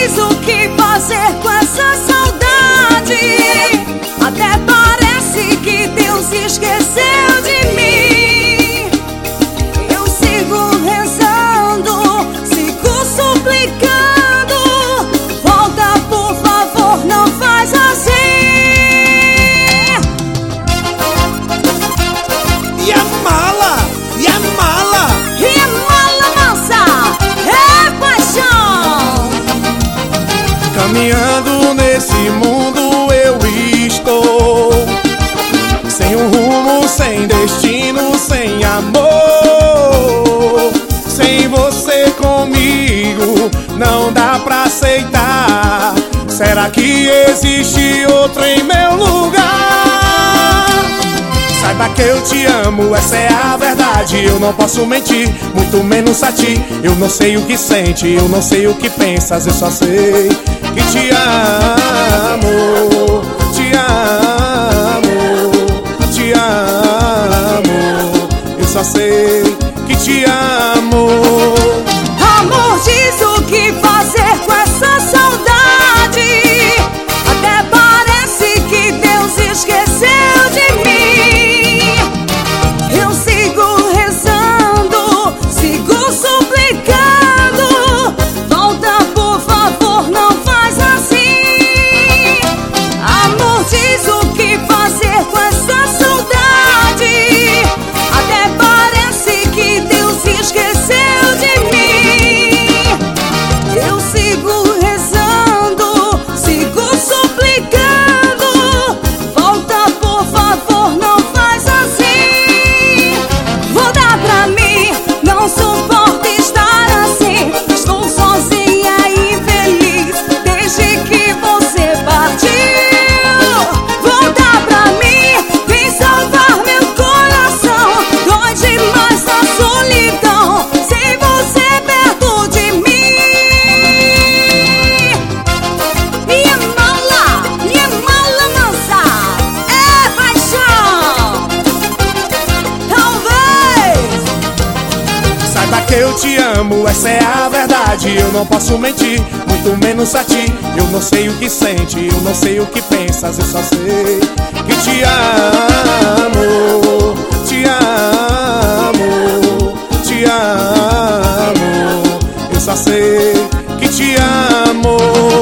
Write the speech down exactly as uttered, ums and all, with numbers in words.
diz o que fazer com essa saudade. Até parece que Deus esqueceu de mim. Eu sigo rezando, sigo suplicando. Volta, por favor, não faz assim. E a mala? E a mala? E a mala mansa é paixão. Caminhando nesse mundo eu estou, sem um rumo, sem destino, sem amor. Sem você comigo não dá pra aceitar. Será que existe outro em meu lugar? Saiba que eu te amo, essa é a verdade. Eu não posso mentir, muito menos a ti. Eu não sei o que sente, eu não sei o que pensas. Eu só sei que te amo, te amo, te amo. Eu só sei que te amo. Amor, diz o que fazer com essa saudade. Até parece que Deus esqueceu de mim. Eu sigo rezando, sigo suplicando. Volta, por favor, não faz assim. Amor, diz o que fazer com essa saudade. Até parece que Deus esqueceu de mim. Eu sigo rezando, sigo suplicando. Volta, por favor, não faz assim. Volta pra mim, não suporto estar assim. Estou sozinha e infeliz desde que você partiu. Volta pra mim, vem salvar meu coração. Dói demais a solidão sem você perto de mim. Minha mala, minha mala mansa é paixão. Talvez. Saiba que eu te amo, essa é a verdade. Eu não posso mentir, muito menos a ti. Eu não sei o que sente, eu não sei o que pensas. Eu só sei que te amo, te amo, te amo. Eu só sei que te amo.